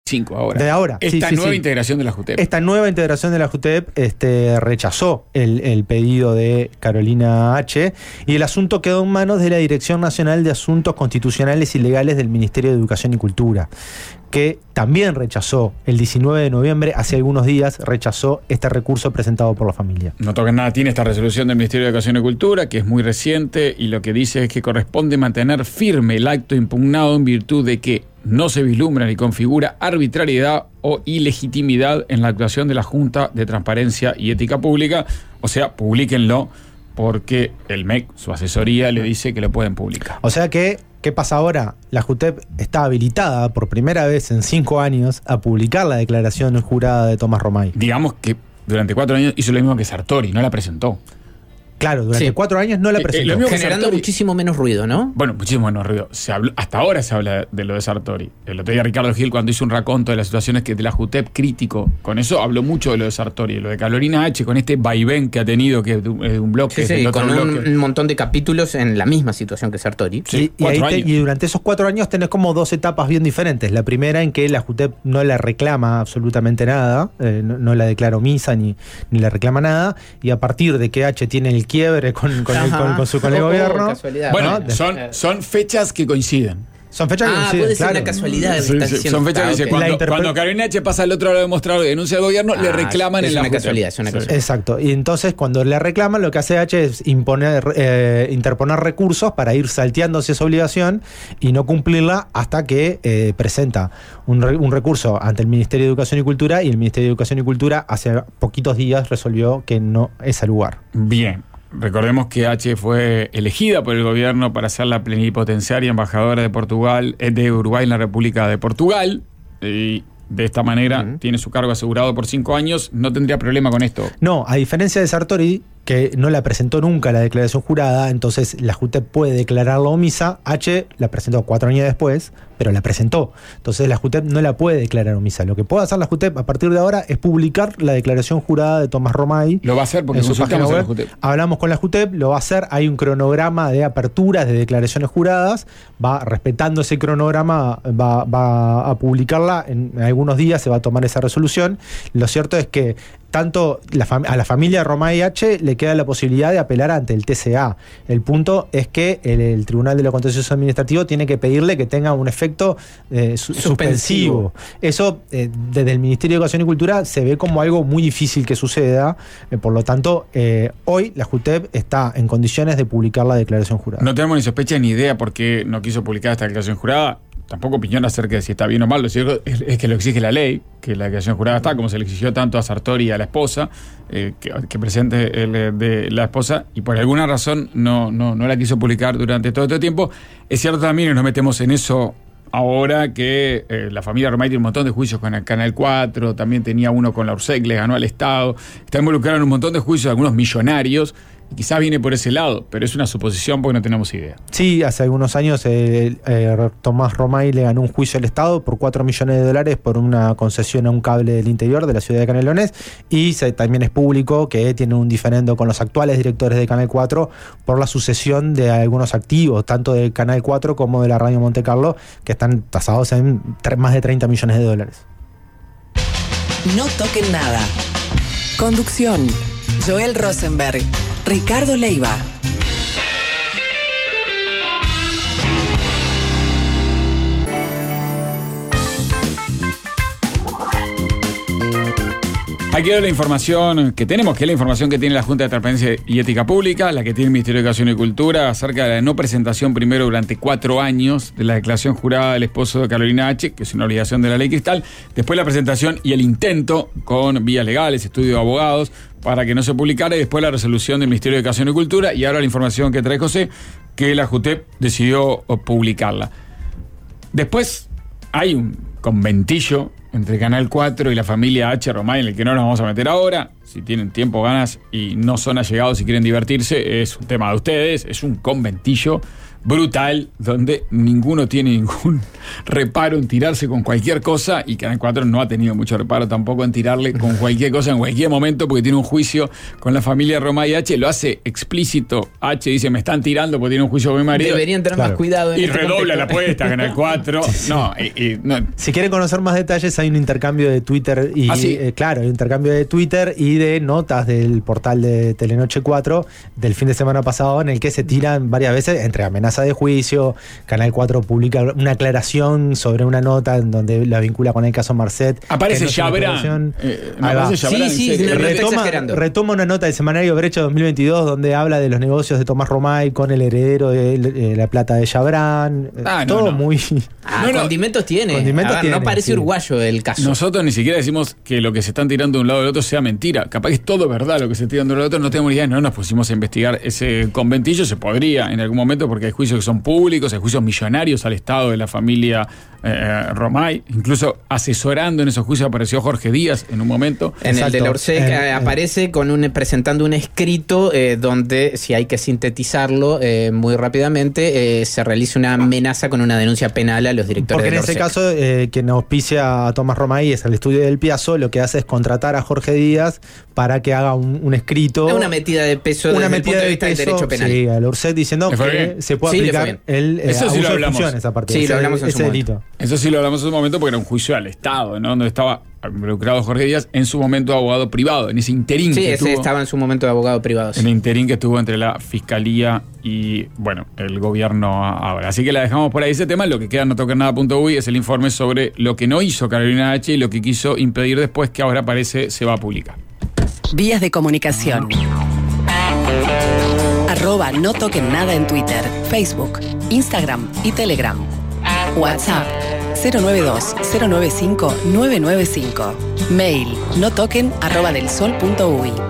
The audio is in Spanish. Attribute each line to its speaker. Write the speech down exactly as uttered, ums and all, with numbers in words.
Speaker 1: cinco ahora.
Speaker 2: De ahora.
Speaker 1: Esta
Speaker 2: sí, sí,
Speaker 1: nueva
Speaker 2: sí.
Speaker 1: integración de la JUTEP.
Speaker 2: Esta nueva integración de la JUTEP este, rechazó el, el pedido de Carolina H. y el asunto quedó en manos de la Dirección Nacional de Asuntos Constitucionales y Legales del Ministerio de Educación y Cultura, que también rechazó el diecinueve de noviembre, hace algunos días, rechazó este recurso presentado por la familia.
Speaker 1: No toca nada, tiene esta resolución del Ministerio de Educación y Cultura, que es muy reciente, y lo que dice es que corresponde mantener firme el acto impugnado en virtud de que no se vislumbra ni configura arbitrariedad o ilegitimidad en la actuación de la Junta de Transparencia y Ética Pública. O sea, publíquenlo, porque el M E C, su asesoría, le dice que lo pueden publicar.
Speaker 2: O sea que, ¿qué pasa ahora? La JUTEP está habilitada por primera vez en cinco años a publicar la declaración jurada de Tomás Romay.
Speaker 1: Digamos que durante cuatro años hizo lo mismo que Sartori, no la presentó.
Speaker 2: Claro, durante
Speaker 3: Sí.
Speaker 2: cuatro años no la presentó.
Speaker 1: Eh, lo mismo que
Speaker 3: Generando
Speaker 1: Sartori.
Speaker 3: muchísimo menos ruido, ¿no?
Speaker 1: Bueno, muchísimo menos ruido. Se habló, hasta ahora se habla de lo de Sartori. El otro día Ricardo Gil, cuando hizo un raconto de las situaciones que de la JUTEP crítico, con eso habló mucho de lo de Sartori. Lo de Carolina H, con este vaivén que ha tenido, que es de un, es de un bloque,
Speaker 3: Sí,
Speaker 1: es
Speaker 3: sí,
Speaker 1: del otro
Speaker 3: con un,
Speaker 1: bloque.
Speaker 3: un montón de capítulos en la misma situación que Sartori.
Speaker 1: Sí,
Speaker 2: y, y,
Speaker 1: cuatro
Speaker 2: ahí te-
Speaker 1: años.
Speaker 2: y durante esos cuatro años tenés como dos etapas bien diferentes. La primera en que la JUTEP no le reclama absolutamente nada, eh, no, no la declara omisa ni, ni le reclama nada, y a partir de que H tiene el quiebre con, con, el, con, con su con el
Speaker 3: Oh,
Speaker 2: gobierno,
Speaker 3: casualidad.
Speaker 1: Bueno,
Speaker 2: ¿no?
Speaker 1: son, son fechas que coinciden.
Speaker 2: son fechas que
Speaker 3: Ah,
Speaker 2: coinciden,
Speaker 3: puede ser
Speaker 2: claro.
Speaker 3: una casualidad.
Speaker 1: Sí,
Speaker 3: está
Speaker 1: sí,
Speaker 3: diciendo.
Speaker 1: son fechas que
Speaker 3: Ah,
Speaker 1: dice,
Speaker 3: ok.
Speaker 1: cuando,
Speaker 2: La interpre-
Speaker 1: cuando Carolina H pasa al otro lado de mostrador y denuncia al gobierno, le
Speaker 3: Ah,
Speaker 1: reclaman
Speaker 3: es
Speaker 1: en la
Speaker 3: una
Speaker 1: JUTEP.
Speaker 3: casualidad, es una
Speaker 1: Sí.
Speaker 3: casualidad.
Speaker 2: Exacto. Y entonces cuando le reclaman, lo que hace H es imponer, eh, interponer recursos para ir salteándose esa obligación y no cumplirla hasta que eh, presenta un, re- un recurso ante el Ministerio de Educación y Cultura, y el Ministerio de Educación y Cultura hace poquitos días resolvió que no es el lugar.
Speaker 1: Bien. Recordemos que H fue elegida por el gobierno para ser la plenipotenciaria embajadora de Portugal, eh, de Uruguay en la República de Portugal, y de esta manera
Speaker 3: Ujú.
Speaker 1: tiene su cargo asegurado por cinco años, no tendría problema con esto.
Speaker 2: No, a diferencia de Sartori, que no la presentó nunca la declaración jurada, entonces la JUTEP puede declararla omisa. H la presentó cuatro años después, pero la presentó. Entonces la JUTEP no la puede declarar omisa. Lo que puede hacer la JUTEP a partir de ahora es publicar la declaración jurada de Tomás Romay.
Speaker 1: Lo va a hacer porque
Speaker 2: en su página
Speaker 1: consultamos a la
Speaker 2: web.
Speaker 1: JUTEP.
Speaker 2: Hablamos con la JUTEP, lo va a hacer. Hay un cronograma de aperturas de declaraciones juradas. Va respetando ese cronograma, va, va a publicarla. En algunos días se va a tomar esa resolución. Lo cierto es que tanto la fam- a la familia Romay H le queda la posibilidad de apelar ante el T C A. El punto es que el, el Tribunal de lo Contencioso Administrativo tiene que pedirle que tenga un efecto eh, su- suspensivo.
Speaker 3: Suspensivo.
Speaker 2: Eso, eh, desde el Ministerio de Educación y Cultura, se ve como algo muy difícil que suceda. Eh, por lo tanto, eh, hoy la JUTEP está en condiciones de publicar la declaración jurada.
Speaker 1: No tenemos ni sospecha ni idea por qué no quiso publicar esta declaración jurada. Tampoco opinión acerca de si está bien o mal. Lo cierto es, es que lo exige la ley, que la declaración jurada está, como se le exigió tanto a Sartori y a la esposa, eh, que, que presente el eh, de la esposa, y por alguna razón no, no, no la quiso publicar durante todo este tiempo. Es cierto también, y nos metemos en eso ahora, que eh, la familia Romay tiene un montón de juicios con el Canal cuatro, también tenía uno con la URSEC, le ganó al Estado, está involucrado en un montón de juicios, algunos millonarios, y quizás viene por ese lado, pero es una suposición porque no tenemos idea.
Speaker 2: Sí, hace algunos años eh, eh, Tomás Romay le ganó un juicio al Estado por cuatro millones de dólares por una concesión a un cable del interior de la ciudad de Canelones, y se, también es público que tiene un diferendo con los actuales directores de Canal cuatro por la sucesión de algunos activos, tanto de Canal cuatro como de la Radio Monte Carlo, que están tasados en tre- más de treinta millones de dólares.
Speaker 4: No toquen nada. Conducción: Joel Rosenberg, Ricardo Leiva.
Speaker 1: Aquí queda la información que tenemos, que es la información que tiene la Junta de Transparencia y Ética Pública, la que tiene el Ministerio de Educación y Cultura, acerca de la no presentación primero durante cuatro años de la declaración jurada del esposo de Carolina H, que es una obligación de la ley Cristal, después la presentación y el intento con vías legales, estudio de abogados, para que no se publicara, y después la resolución del Ministerio de Educación y Cultura, y ahora la información que trae José, que la JUTEP decidió publicarla. Después hay un conventillo entre Canal cuatro y la familia H. Romay, en el que no nos vamos a meter ahora. Si tienen tiempo, ganas y no son allegados y quieren divertirse, es un tema de ustedes, es un conventillo brutal, donde ninguno tiene ningún reparo en tirarse con cualquier cosa, y Canal cuatro no ha tenido mucho reparo tampoco en tirarle con cualquier cosa en cualquier momento, porque tiene un juicio con la familia Romay. H lo hace explícito. H dice, me están tirando porque tiene un juicio con mi marido.
Speaker 3: Deberían tener
Speaker 2: Claro.
Speaker 3: más cuidado en
Speaker 1: Y
Speaker 3: este
Speaker 1: redobla
Speaker 3: contexto.
Speaker 1: la apuesta, Canal cuatro. No, y, y- no.
Speaker 2: Si quieren conocer más detalles, hay un intercambio de Twitter y
Speaker 1: ¿Ah, sí?
Speaker 2: eh, claro, hay un intercambio de Twitter y de notas del portal de Telenoche cuatro del fin de semana pasado, en el que se tiran varias veces entre amenaza de juicio. Canal cuatro publica una aclaración sobre una nota en donde la vincula con el caso Marcet.
Speaker 1: Aparece
Speaker 2: que no es una
Speaker 1: Chabrán.
Speaker 2: aclaración.
Speaker 1: Eh, no
Speaker 2: Ahí va.
Speaker 1: aparece Chabrán,
Speaker 3: Sí,
Speaker 1: en
Speaker 3: sí,
Speaker 1: serio.
Speaker 3: no, no, estoy
Speaker 2: retoma,
Speaker 3: exagerando.
Speaker 2: retoma una nota del semanario Brecha dos mil veintidós donde habla de los negocios de Tomás Romay con el heredero de eh, la plata de Chabrán. Eh,
Speaker 1: Ah, no,
Speaker 2: Todo
Speaker 1: no.
Speaker 2: muy.
Speaker 3: Ah,
Speaker 1: No, no.
Speaker 3: condimentos tiene.
Speaker 2: Condimentos
Speaker 3: A ver,
Speaker 2: tiene,
Speaker 3: no parece
Speaker 2: sí.
Speaker 3: uruguayo el caso.
Speaker 1: Nosotros ni siquiera decimos que lo que se están tirando de un lado o del otro sea mentira. Capaz que es todo verdad lo que se tiran de un lado del otro. No tenemos ni idea. No nos pusimos a investigar ese conventillo. Se podría en algún momento, porque hay juicios que son públicos, hay juicios millonarios al Estado de la familia eh, Romay. Incluso asesorando en esos juicios apareció Jorge Díaz en un momento.
Speaker 3: En el de
Speaker 2: Exacto.
Speaker 3: la Orsec
Speaker 2: En-
Speaker 3: eh,
Speaker 2: en-
Speaker 3: aparece con un, presentando un escrito eh, donde, si hay que sintetizarlo eh, muy rápidamente, eh, se realiza una amenaza con una denuncia penal a los directores
Speaker 2: Porque
Speaker 3: de
Speaker 2: en
Speaker 3: la
Speaker 2: ese
Speaker 3: Orsec.
Speaker 2: caso, eh, quien auspicia a Tomás Romay es el estudio del Piazzo, lo que hace es contratar a Jorge Díaz para que haga un, un escrito.
Speaker 3: Es una metida de peso
Speaker 2: una
Speaker 3: desde el
Speaker 2: metida
Speaker 3: punto de
Speaker 2: de
Speaker 3: vista
Speaker 2: peso,
Speaker 3: del derecho penal.
Speaker 2: sí, al Orsec diciendo
Speaker 1: ¿Le fue
Speaker 2: que
Speaker 1: bien?
Speaker 2: se puede
Speaker 3: Sí, le fue
Speaker 2: aplicar el eh,
Speaker 1: Eso sí
Speaker 2: abuso
Speaker 1: lo
Speaker 2: de
Speaker 1: hablamos.
Speaker 2: funciones a partir
Speaker 3: Sí,
Speaker 2: de
Speaker 3: lo
Speaker 2: ese,
Speaker 3: hablamos en su
Speaker 2: ese
Speaker 3: momento.
Speaker 2: delito.
Speaker 1: Eso sí lo hablamos en un momento, porque era un juicio al Estado, ¿no? Donde estaba involucrado Jorge Díaz, en su momento abogado privado, en ese interín
Speaker 3: Sí,
Speaker 1: que
Speaker 3: ese
Speaker 1: tuvo.
Speaker 3: estaba en su momento de abogado privado. sí.
Speaker 1: En el interín que estuvo entre la fiscalía y, bueno, el gobierno ahora. Así que la dejamos por ahí ese tema. Lo que queda en no tocar nada punto uy es el informe sobre lo que no hizo Carolina H y lo que quiso impedir después, que ahora parece se va a publicar.
Speaker 4: Vías de comunicación. Arroba no toquen nada en Twitter, Facebook, Instagram y Telegram. WhatsApp cero nueve dos cero nueve cinco nueve nueve cinco. Mail no toquen arroba del sol punto uy.